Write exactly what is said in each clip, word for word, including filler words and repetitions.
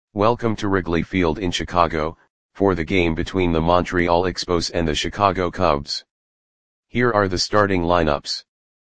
Welcome to Wrigley Field in Chicago, for the game between the Montreal Expos and the Chicago Cubs. Here are the starting lineups.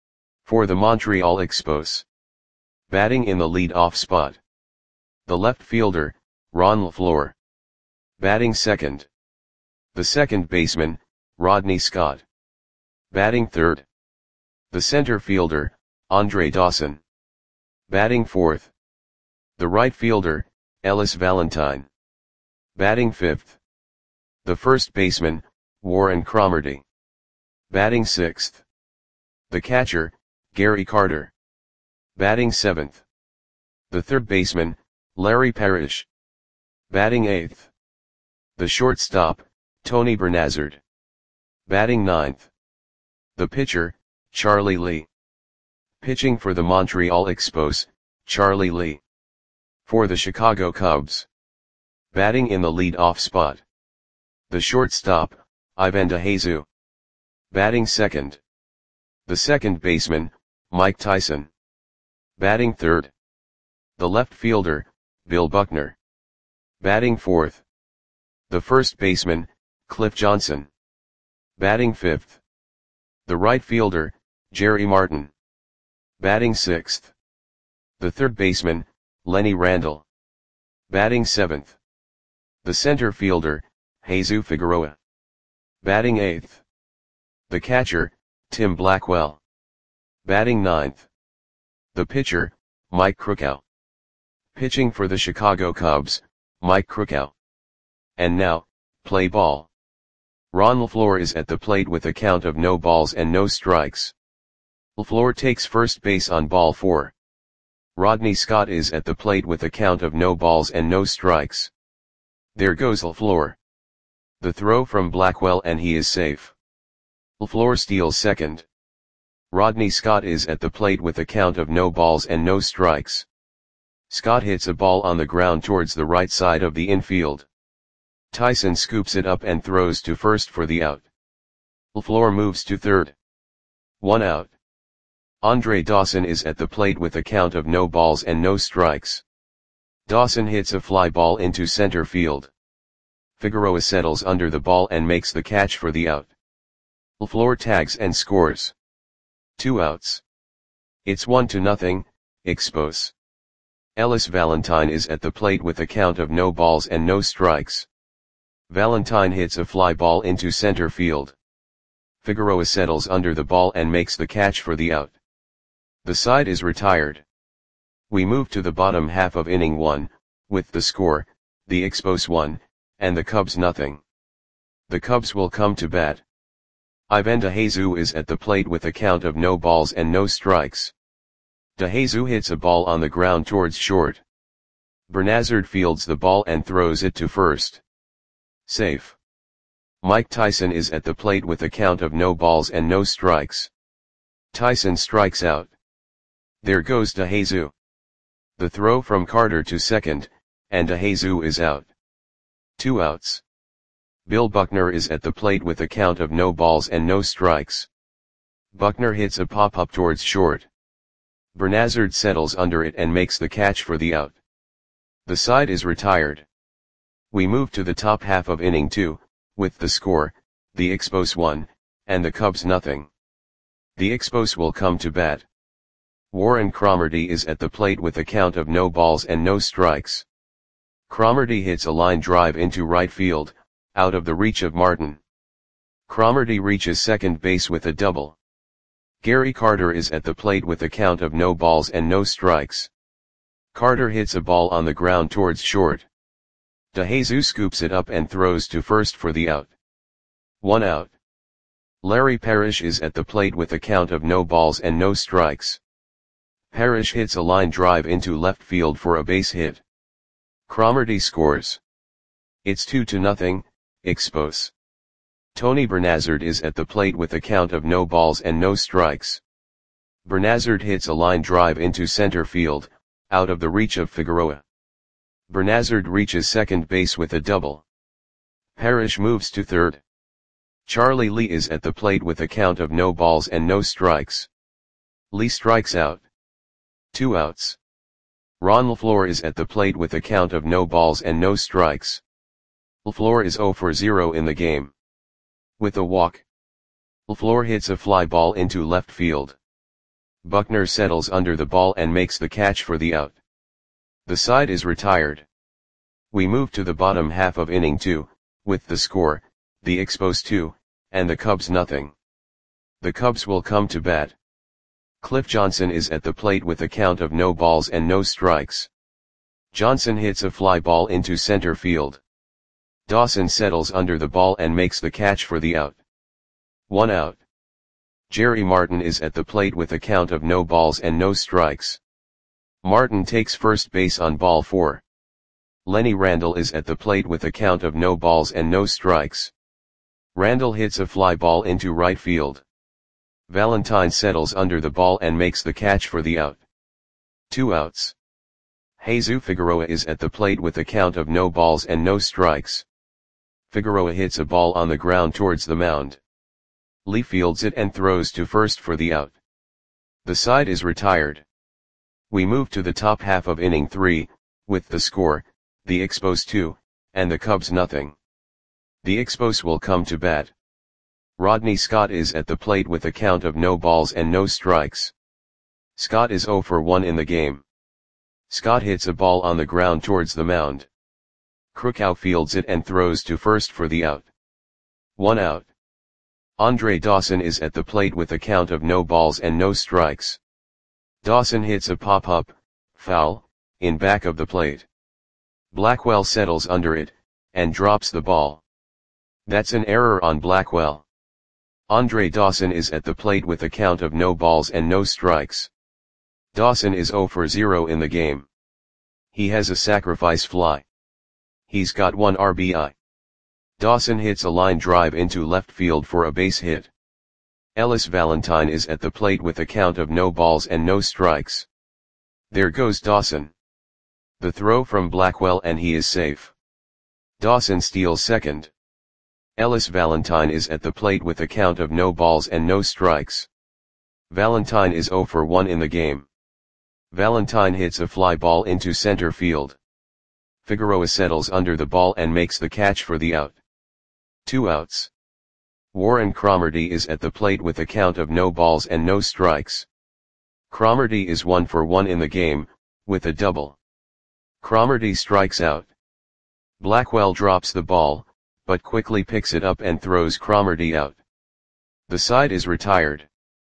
For the Montreal Expos. Batting in the lead-off spot. The left fielder, Ron LeFlore. Batting second. The second baseman, Rodney Scott. Batting third. The center fielder, Andre Dawson. Batting fourth. The right fielder, Ellis Valentine. Batting fifth. The first baseman, Warren Cromartie. Batting sixth. The catcher, Gary Carter. Batting seventh. The third baseman, Larry Parrish. Batting eighth. The shortstop, Tony Bernazard. Batting ninth. The pitcher, Charlie Lee. Pitching for the Montreal Expos, Charlie Lee. For the Chicago Cubs. Batting in the lead-off spot. The shortstop, Ivan DeJesus. Batting second. The second baseman, Mike Tyson. Batting third. The left fielder, Bill Buckner. Batting fourth. The first baseman, Cliff Johnson. Batting fifth. The right fielder, Jerry Martin. Batting sixth. The third baseman, Lenny Randle. Batting seventh. The center fielder, Jesus Figueroa. Batting eighth. The catcher, Tim Blackwell. Batting ninth. The pitcher, Mike Krukow. Pitching for the Chicago Cubs, Mike Krukow. And now, play ball. Ron LeFlore is at the plate with a count of no balls and no strikes. LeFlore takes first base on ball four. Rodney Scott is at the plate with a count of no balls and no strikes. There goes LeFlore. The throw from Blackwell and he is safe. LeFlore steals second. Rodney Scott is at the plate with a count of no balls and no strikes. Scott hits a ball on the ground towards the right side of the infield. Tyson scoops it up and throws to first for the out. LeFlore moves to third. One out. Andre Dawson is at the plate with a count of no balls and no strikes. Dawson hits a fly ball into center field. Figueroa settles under the ball and makes the catch for the out. LeFlore tags and scores. Two outs. It's one to nothing, Expos. Ellis Valentine is at the plate with a count of no balls and no strikes. Valentine hits a fly ball into center field. Figueroa settles under the ball and makes the catch for the out. The side is retired. We move to the bottom half of inning one, with the score, the Expos one, and the Cubs nothing. The Cubs will come to bat. Ivan DeJesus is at the plate with a count of no balls and no strikes. DeJesus hits a ball on the ground towards short. Bernazard fields the ball and throws it to first. Safe. Mike Tyson is at the plate with a count of no balls and no strikes. Tyson strikes out. There goes DeJesus. The throw from Carter to second, and DeJesus is out. Two outs. Bill Buckner is at the plate with a count of no balls and no strikes. Buckner hits a pop-up towards short. Bernazard settles under it and makes the catch for the out. The side is retired. We move to the top half of inning two, with the score, the Expos one, and the Cubs nothing. The Expos will come to bat. Warren Cromartie is at the plate with a count of no balls and no strikes. Cromartie hits a line drive into right field, out of the reach of Martin. Cromartie reaches second base with a double. Gary Carter is at the plate with a count of no balls and no strikes. Carter hits a ball on the ground towards short. DeJesus scoops it up and throws to first for the out. One out. Larry Parrish is at the plate with a count of no balls and no strikes. Parrish hits a line drive into left field for a base hit. Cromartie scores. It's two to nothing, Expos. Tony Bernazard is at the plate with a count of no balls and no strikes. Bernazard hits a line drive into center field, out of the reach of Figueroa. Bernazard reaches second base with a double. Parrish moves to third. Charlie Lee is at the plate with a count of no balls and no strikes. Lee strikes out. Two outs. Ron LaFleur is at the plate with a count of no balls and no strikes. LaFleur is zero for zero in the game. With a walk, LaFleur hits a fly ball into left field. Buckner settles under the ball and makes the catch for the out. The side is retired. We move to the bottom half of inning two, with the score, the Expos two, and the Cubs nothing. The Cubs will come to bat. Cliff Johnson is at the plate with a count of no balls and no strikes. Johnson hits a fly ball into center field. Dawson settles under the ball and makes the catch for the out. One out. Jerry Martin is at the plate with a count of no balls and no strikes. Martin takes first base on ball four. Lenny Randle is at the plate with a count of no balls and no strikes. Randle hits a fly ball into right field. Valentine settles under the ball and makes the catch for the out. Two outs. Jesus Figueroa is at the plate with a count of no balls and no strikes. Figueroa hits a ball on the ground towards the mound. Lee fields it and throws to first for the out. The side is retired. We move to the top half of inning three, with the score, the Expos two, and the Cubs nothing. The Expos will come to bat. Rodney Scott is at the plate with a count of no balls and no strikes. Scott is zero for one in the game. Scott hits a ball on the ground towards the mound. Krukow fields it and throws to first for the out. One out. Andre Dawson is at the plate with a count of no balls and no strikes. Dawson hits a pop-up, foul, in back of the plate. Blackwell settles under it, and drops the ball. That's an error on Blackwell. Andre Dawson is at the plate with a count of no balls and no strikes. Dawson is zero for zero in the game. He has a sacrifice fly. He's got one R B I. Dawson hits a line drive into left field for a base hit. Ellis Valentine is at the plate with a count of no balls and no strikes. There goes Dawson. The throw from Blackwell and he is safe. Dawson steals second. Ellis Valentine is at the plate with a count of no balls and no strikes. Valentine is zero for one in the game. Valentine hits a fly ball into center field. Figueroa settles under the ball and makes the catch for the out. Two outs. Warren Cromartie is at the plate with a count of no balls and no strikes. Cromartie is one for one in the game, with a double. Cromartie strikes out. Blackwell drops the ball, but quickly picks it up and throws Cromartie out. The side is retired.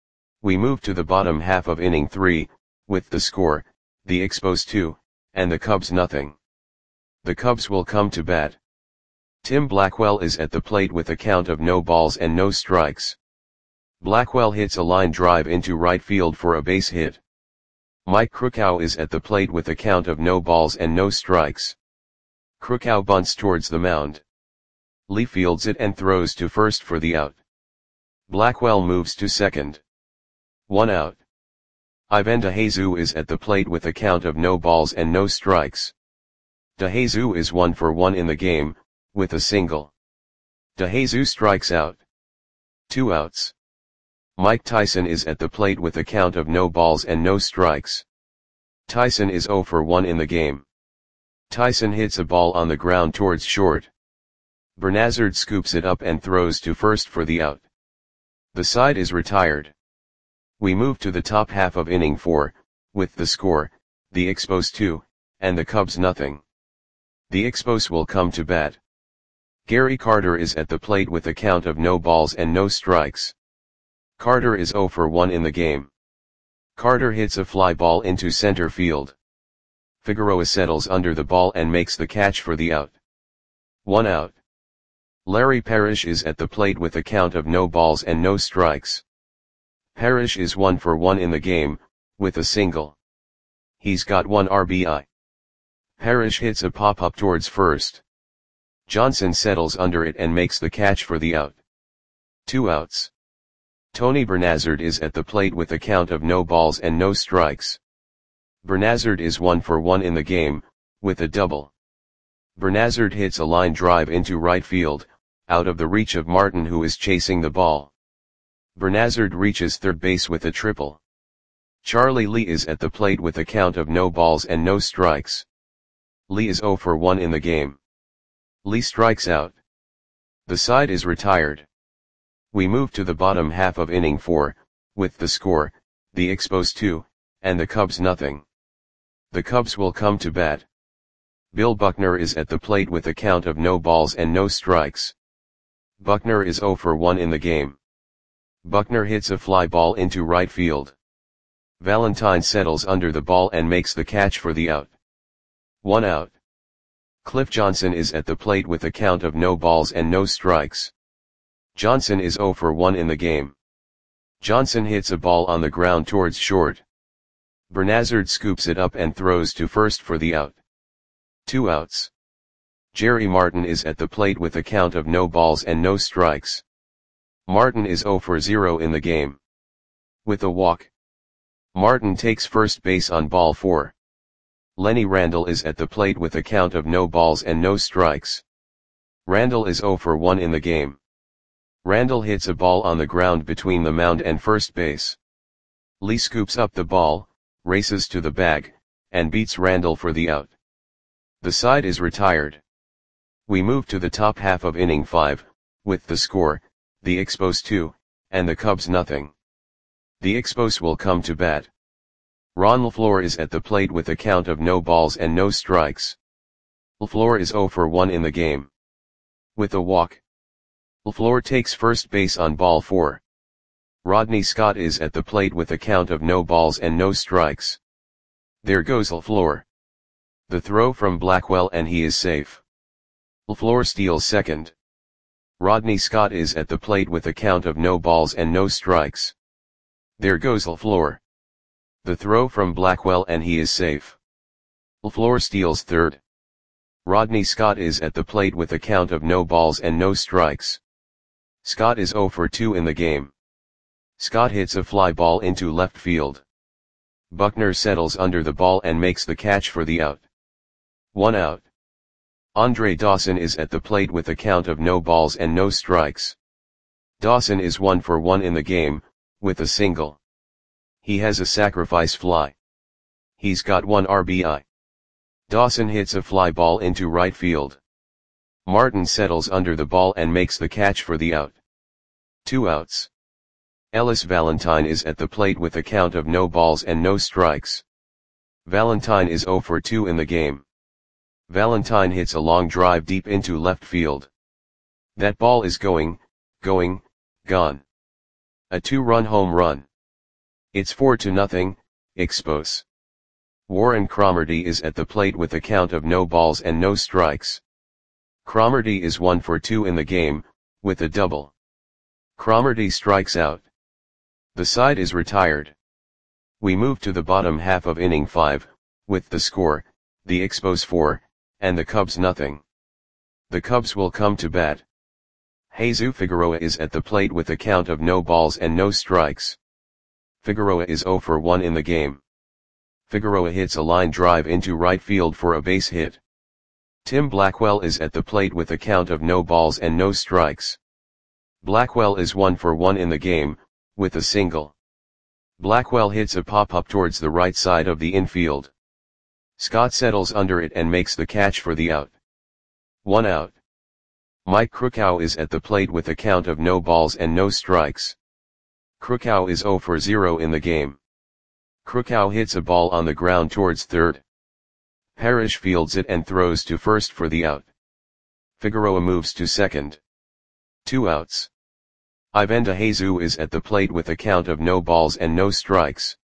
We move to the bottom half of inning three, with the score, the Expos two, and the Cubs nothing. The Cubs will come to bat. Tim Blackwell is at the plate with a count of no balls and no strikes. Blackwell hits a line drive into right field for a base hit. Mike Krukow is at the plate with a count of no balls and no strikes. Krukow bunts towards the mound. Lee fields it and throws to first for the out. Blackwell moves to second. One out. Ivan DeJesus is at the plate with a count of no balls and no strikes. DeJesus is one for one in the game, with a single. DeJesus strikes out. Two outs. Mike Tyson is at the plate with a count of no balls and no strikes. Tyson is zero for one in the game. Tyson hits a ball on the ground towards short. Bernazard scoops it up and throws to first for the out. The side is retired. We move to the top half of inning four, with the score, the Expos two, and the Cubs nothing. The Expos will come to bat. Gary Carter is at the plate with a count of no balls and no strikes. Carter is zero for one in the game. Carter hits a fly ball into center field. Figueroa settles under the ball and makes the catch for the out. One out. Larry Parrish is at the plate with a count of no balls and no strikes. Parrish is one for one in the game, with a single. He's got one R B I. Parrish hits a pop-up towards first. Johnson settles under it and makes the catch for the out. Two outs. Tony Bernazard is at the plate with a count of no balls and no strikes. Bernazard is one for one in the game, with a double. Bernazard hits a line drive into right field, out of the reach of Martin who is chasing the ball. Bernazard reaches third base with a triple. Charlie Lee is at the plate with a count of no balls and no strikes. Lee is zero for one in the game. Lee strikes out. The side is retired. We move to the bottom half of inning four, with the score, the Expos two, and the Cubs nothing. The Cubs will come to bat. Bill Buckner is at the plate with a count of no balls and no strikes. Buckner is zero for one in the game. Buckner hits a fly ball into right field. Valentine settles under the ball and makes the catch for the out. One out. Cliff Johnson is at the plate with a count of no balls and no strikes. Johnson is zero for one in the game. Johnson hits a ball on the ground towards short. Bernazard scoops it up and throws to first for the out. Two outs. Jerry Martin is at the plate with a count of no balls and no strikes. Martin is zero for zero in the game. With a walk. Martin takes first base on ball four. Lenny Randle is at the plate with a count of no balls and no strikes. Randle is zero for one in the game. Randle hits a ball on the ground between the mound and first base. Lee scoops up the ball, races to the bag, and beats Randle for the out. The side is retired. We move to the top half of inning five, with the score, the Expos two, and the Cubs nothing. The Expos will come to bat. Ron LaFleur is at the plate with a count of no balls and no strikes. LaFleur is zero for one in the game. With a walk. LaFleur takes first base on ball four. Rodney Scott is at the plate with a count of no balls and no strikes. There goes LaFleur. The throw from Blackwell and he is safe. LaFleur steals second. Rodney Scott is at the plate with a count of no balls and no strikes. There goes LaFleur. The throw from Blackwell and he is safe. LaFleur steals third. Rodney Scott is at the plate with a count of no balls and no strikes. Scott is zero for two in the game. Scott hits a fly ball into left field. Buckner settles under the ball and makes the catch for the out. One out. Andre Dawson is at the plate with a count of no balls and no strikes. Dawson is one for one in the game, with a single. He has a sacrifice fly. He's got one R B I. Dawson hits a fly ball into right field. Martin settles under the ball and makes the catch for the out. Two outs. Ellis Valentine is at the plate with a count of no balls and no strikes. Valentine is zero for two in the game. Valentine hits a long drive deep into left field. That ball is going, going, gone. A two-run home run. It's four to nothing, Expos. Warren Cromartie is at the plate with a count of no balls and no strikes. Cromartie is one for two in the game, with a double. Cromartie strikes out. The side is retired. We move to the bottom half of inning five, with the score, the Expos four, and the Cubs nothing. The Cubs will come to bat. Jesus Figueroa is at the plate with a count of no balls and no strikes. Figueroa is zero for one in the game. Figueroa hits a line drive into right field for a base hit. Tim Blackwell is at the plate with a count of no balls and no strikes. Blackwell is one for one in the game, with a single. Blackwell hits a pop-up towards the right side of the infield. Scott settles under it and makes the catch for the out. One out. Mike Krukow is at the plate with a count of no balls and no strikes. Krukow is zero for zero in the game. Krukow hits a ball on the ground towards third. Parrish fields it and throws to first for the out. Figueroa moves to second. Two outs. Ivan DeJesus is at the plate with a count of no balls and no strikes.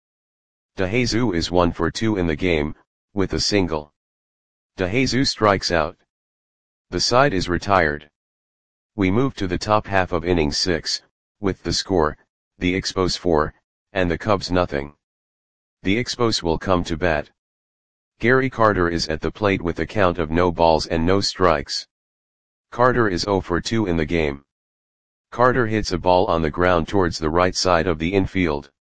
DeJesus is one for two in the game, with a single. DeJesus strikes out. The side is retired. We move to the top half of inning six, with the score, the Expos four, and the Cubs nothing. The Expos will come to bat. Gary Carter is at the plate with a count of no balls and no strikes. Carter is zero for two in the game. Carter hits a ball on the ground towards the right side of the infield.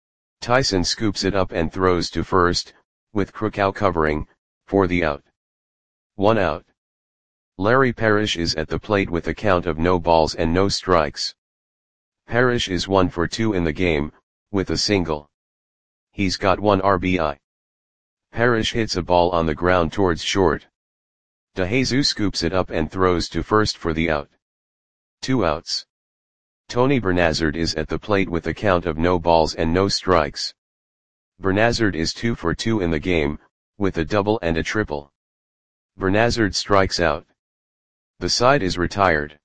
Tyson scoops it up and throws to first, with Krukow covering, for the out. One out. Larry Parrish is at the plate with a count of no balls and no strikes. Parrish is one for two in the game, with a single. He's got one R B I. Parrish hits a ball on the ground towards short. DeJesus scoops it up and throws to first for the out. Two outs. Tony Bernazard is at the plate with a count of no balls and no strikes. Bernazard is two for two in the game, with a double and a triple. Bernazard strikes out. The side is retired.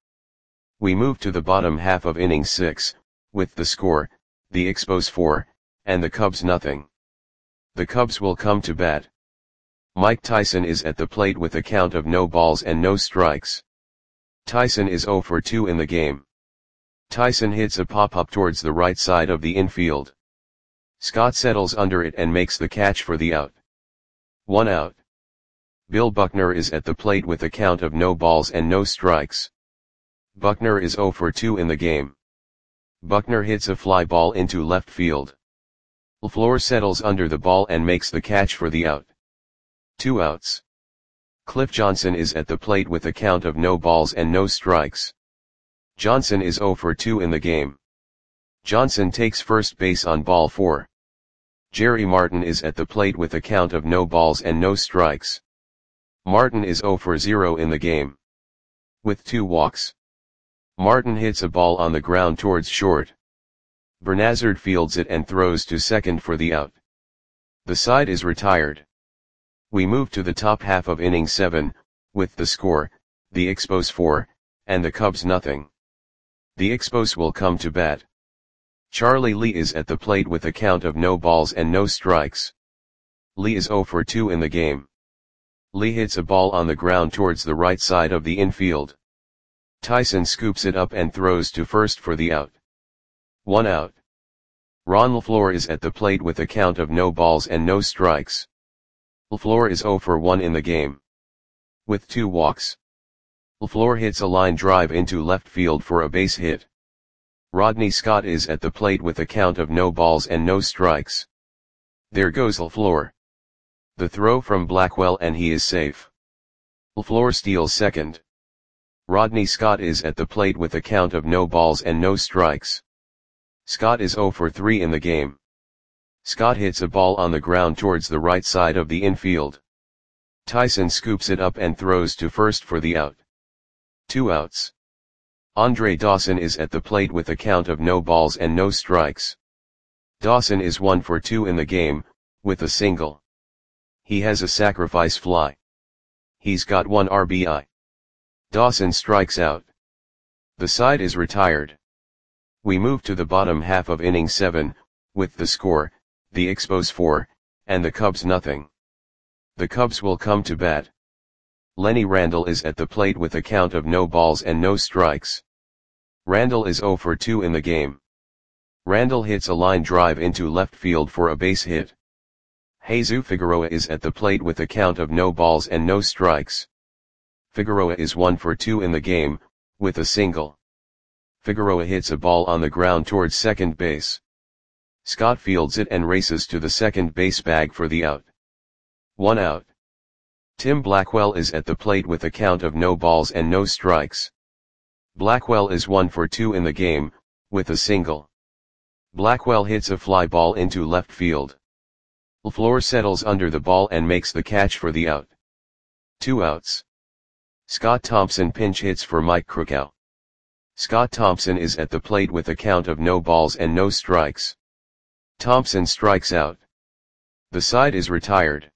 We move to the bottom half of inning six, with the score, the Expos four, and the Cubs nothing. The Cubs will come to bat. Mike Tyson is at the plate with a count of no balls and no strikes. Tyson is zero for two in the game. Tyson hits a pop-up towards the right side of the infield. Scott settles under it and makes the catch for the out. One out. Bill Buckner is at the plate with a count of no balls and no strikes. Buckner is zero for two in the game. Buckner hits a fly ball into left field. LaFleur settles under the ball and makes the catch for the out. Two outs. Cliff Johnson is at the plate with a count of no balls and no strikes. Johnson is zero for two in the game. Johnson takes first base on ball four. Jerry Martin is at the plate with a count of no balls and no strikes. Martin is zero for zero in the game. With two walks. Martin hits a ball on the ground towards short. Bernazard fields it and throws to second for the out. The side is retired. We move to the top half of inning seven, with the score, the Expos four, and the Cubs nothing. The Expos will come to bat. Charlie Lee is at the plate with a count of no balls and no strikes. Lee is zero for two in the game. Lee hits a ball on the ground towards the right side of the infield. Tyson scoops it up and throws to first for the out. One out. Ron LaFleur is at the plate with a count of no balls and no strikes. LaFleur is zero for one in the game. With two walks. LaFleur hits a line drive into left field for a base hit. Rodney Scott is at the plate with a count of no balls and no strikes. There goes LaFleur. The throw from Blackwell and he is safe. LaFleur steals second. Rodney Scott is at the plate with a count of no balls and no strikes. Scott is zero for three in the game. Scott hits a ball on the ground towards the right side of the infield. Tyson scoops it up and throws to first for the out. Two outs. Andre Dawson is at the plate with a count of no balls and no strikes. Dawson is one for two in the game, with a single. He has a sacrifice fly. He's got one R B I. Dawson strikes out. The side is retired. We move to the bottom half of inning seven, with the score, the Expos four, and the Cubs nothing. The Cubs will come to bat. Lenny Randle is at the plate with a count of no balls and no strikes. Randle is zero for two in the game. Randle hits a line drive into left field for a base hit. Jesus Figueroa is at the plate with a count of no balls and no strikes. Figueroa is one for two in the game, with a single. Figueroa hits a ball on the ground towards second base. Scott fields it and races to the second base bag for the out. One out. Tim Blackwell is at the plate with a count of no balls and no strikes. Blackwell is one for two in the game, with a single. Blackwell hits a fly ball into left field. LaFleur settles under the ball and makes the catch for the out. Two outs. Scott Thompson pinch hits for Mike Krukow. Scott Thompson is at the plate with a count of no balls and no strikes. Thompson strikes out. The side is retired.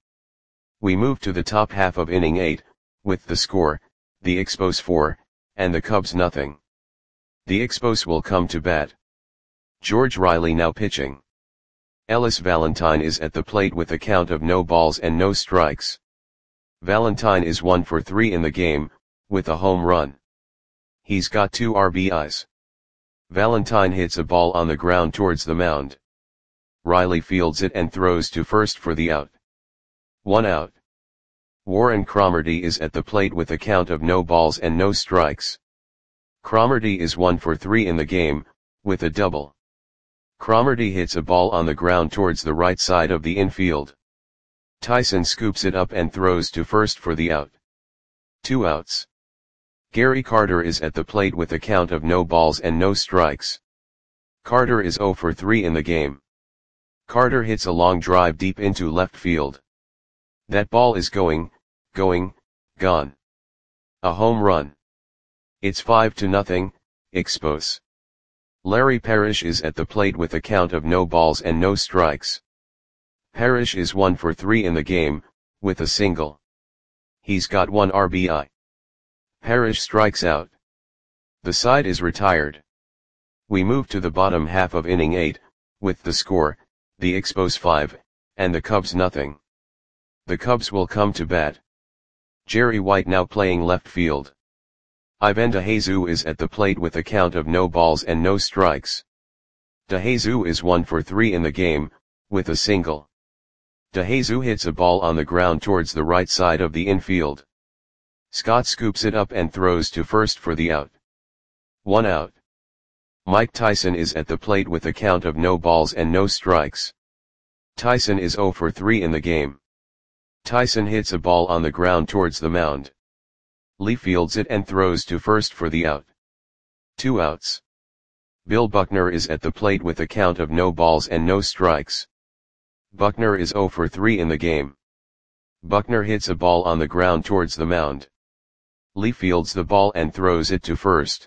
We move to the top half of inning eight, with the score, the Expos four, and the Cubs nothing. The Expos will come to bat. George Riley now pitching. Ellis Valentine is at the plate with a count of no balls and no strikes. Valentine is one for three in the game, with a home run. He's got two R B Is. Valentine hits a ball on the ground towards the mound. Riley fields it and throws to first for the out. One out. Warren Cromartie is at the plate with a count of no balls and no strikes. Cromartie is one for three in the game, with a double. Cromartie hits a ball on the ground towards the right side of the infield. Tyson scoops it up and throws to first for the out. Two outs. Gary Carter is at the plate with a count of no balls and no strikes. Carter is zero for three in the game. Carter hits a long drive deep into left field. That ball is going, going, gone. A home run. It's five to nothing, Expos. Larry Parrish is at the plate with a count of no balls and no strikes. Parrish is one for three in the game, with a single. He's got one R B I. Parrish strikes out. The side is retired. We move to the bottom half of inning eight, with the score, the Expos five, and the Cubs nothing. The Cubs will come to bat. Jerry White now playing left field. Ivan DeJesus is at the plate with a count of no balls and no strikes. DeJesus is one for three in the game, with a single. DeJesus hits a ball on the ground towards the right side of the infield. Scott scoops it up and throws to first for the out. One out. Mike Tyson is at the plate with a count of no balls and no strikes. Tyson is zero for three in the game. Tyson hits a ball on the ground towards the mound. Lee fields it and throws to first for the out. Two outs. Bill Buckner is at the plate with a count of no balls and no strikes. Buckner is zero for three in the game. Buckner hits a ball on the ground towards the mound. Lee fields the ball and throws it to first.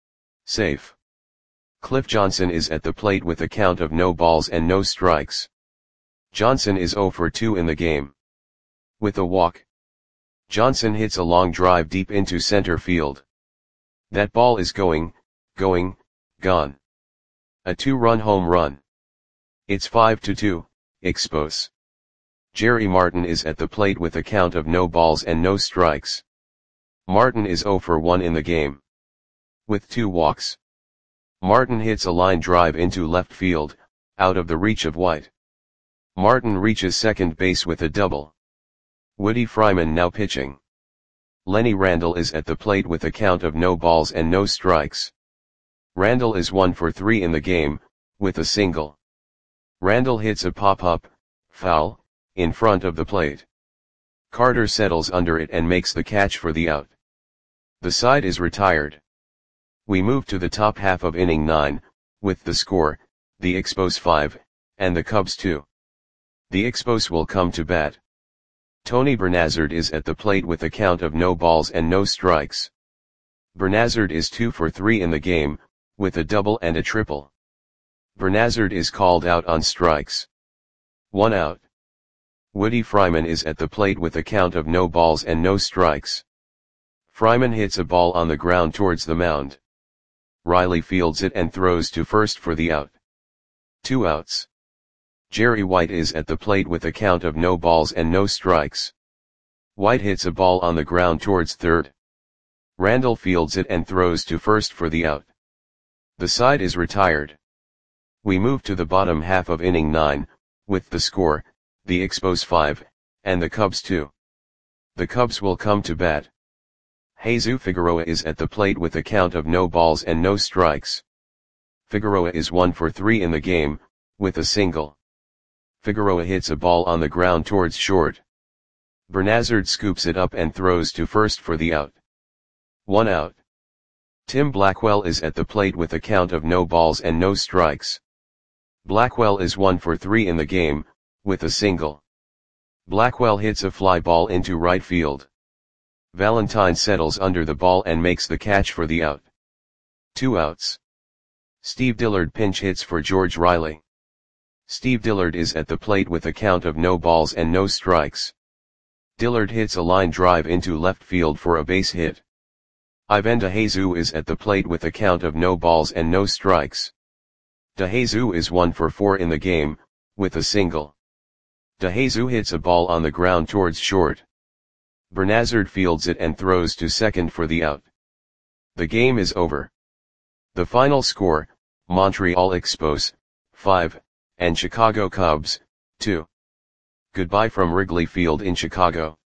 Safe. Cliff Johnson is at the plate with a count of no balls and no strikes. Johnson is zero for two in the game. With a walk. Johnson hits a long drive deep into center field. That ball is going, going, gone. A two-run home run. It's five to two, Expos. Jerry Martin is at the plate with a count of no balls and no strikes. Martin is zero for one in the game. With two walks. Martin hits a line drive into left field, out of the reach of White. Martin reaches second base with a double. Woody Fryman now pitching. Lenny Randle is at the plate with a count of no balls and no strikes. Randle is one for three in the game, with a single. Randle hits a pop-up, foul, in front of the plate. Carter settles under it and makes the catch for the out. The side is retired. We move to the top half of inning nine, with the score, the Expos five, and the Cubs two. The Expos will come to bat. Tony Bernazard is at the plate with a count of no balls and no strikes. Bernazard is two for three in the game, with a double and a triple. Bernazard is called out on strikes. One out. Woody Fryman is at the plate with a count of no balls and no strikes. Fryman hits a ball on the ground towards the mound. Riley fields it and throws to first for the out. Two outs. Jerry White is at the plate with a count of no balls and no strikes. White hits a ball on the ground towards third. Randle fields it and throws to first for the out. The side is retired. We move to the bottom half of inning nine, with the score, the Expos five, and the Cubs two. The Cubs will come to bat. Jesus Figueroa is at the plate with a count of no balls and no strikes. Figueroa is one for three in the game, with a single. Figueroa hits a ball on the ground towards short. Bernazard scoops it up and throws to first for the out. One out. Tim Blackwell is at the plate with a count of no balls and no strikes. Blackwell is one for three in the game, with a single. Blackwell hits a fly ball into right field. Valentine settles under the ball and makes the catch for the out. Two outs. Steve Dillard pinch hits for George Riley. Steve Dillard is at the plate with a count of no balls and no strikes. Dillard hits a line drive into left field for a base hit. Ivan DeJesus is at the plate with a count of no balls and no strikes. DeJesus is one for four in the game, with a single. DeJesus hits a ball on the ground towards short. Bernazard fields it and throws to second for the out. The game is over. The final score, Montreal Expos, five, and Chicago Cubs, two. Goodbye from Wrigley Field in Chicago.